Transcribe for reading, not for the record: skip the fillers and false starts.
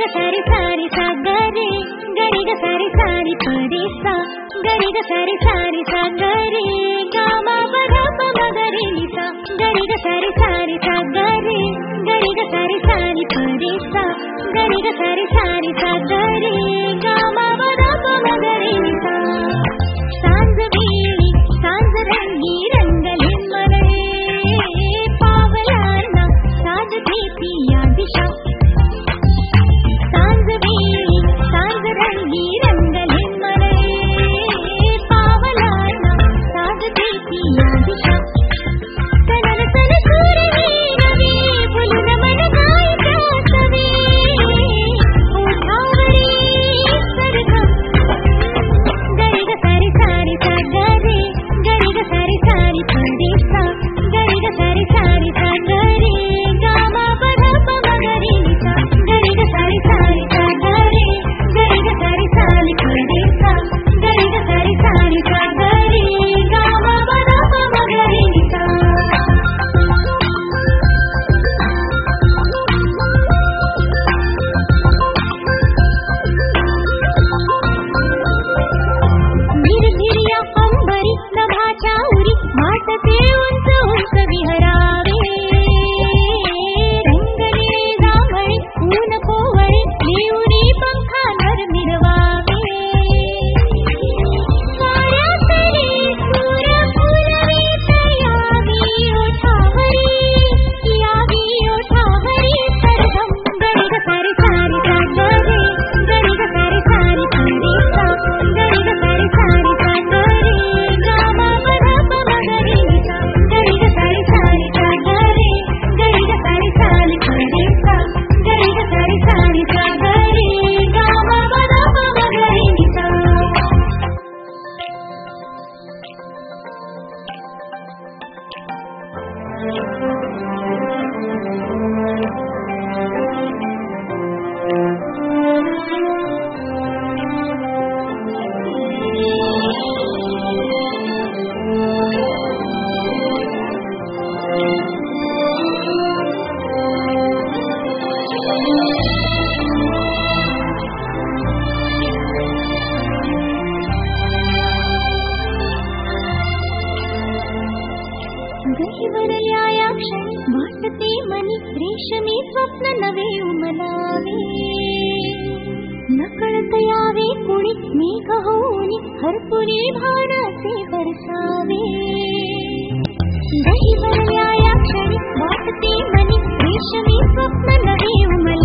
सारी सारी सा गरे गरी ग सारी सारी परे सा गरी ग सारी सारी सा गरे गा मा प ध प म ग रे नि सा गरी ग सारी सारी सा गरे गरी ग सारी सारी परे सा गरी ग सारी सारी सा गरे गा मा प ध प म ग रे नि सा सांज वेळी सांज रंगी रंगले मरळे पावलांना साजते ती या दिशा सांज वेळी सांज रंगी रंगले मरळे पावलांना साजते ती या दिशा तनन तन सूरवे नवे फुलून मन गायचा सवे ओठावरी सरगम गरी ग सारी सारी सा गरे गरी ग सारी सारी परे सा गरी ग सारी सारी सा गरे गा मा प ध प म ग रे नि सा गरी ग सारी सारी सा गरे गरी ग सारी सारी परे सा गरी ग सारी सारी सा गरे गा मा प ध प म ग रे नि सा निर्झिरिया अंबरी नभाच्या उरी माटते उंच उंच विहरावे रंगले जांभळे ऊन कोवळे लिवरी पंखांवर मिरवावे वाऱ्यातले सूर फुलवे तयावी ओठावरी सरगम गरी ग सारी सारी सा गरे गरी ग सारी सारी परे सा गरी ग सारी सारी सा गरे गा मा प ध प म ग रे नि सा गरी ग सारी सारी सा गरे गरी ग सारी सारी परे सा गरी ग सारी सारी सा गरे गा मा प ध प म ग रे नि सा गहिवरल्या या क्षणी वाटते मनी रेशमी स्वप्न नवे उमलावे नकळत यावे कुणी मेघ होऊनी हरपुरी भाराचे बरसावे गहिवरल्या या क्षणी वाटते मनी रेशमी स्वप्न नवे उमलावे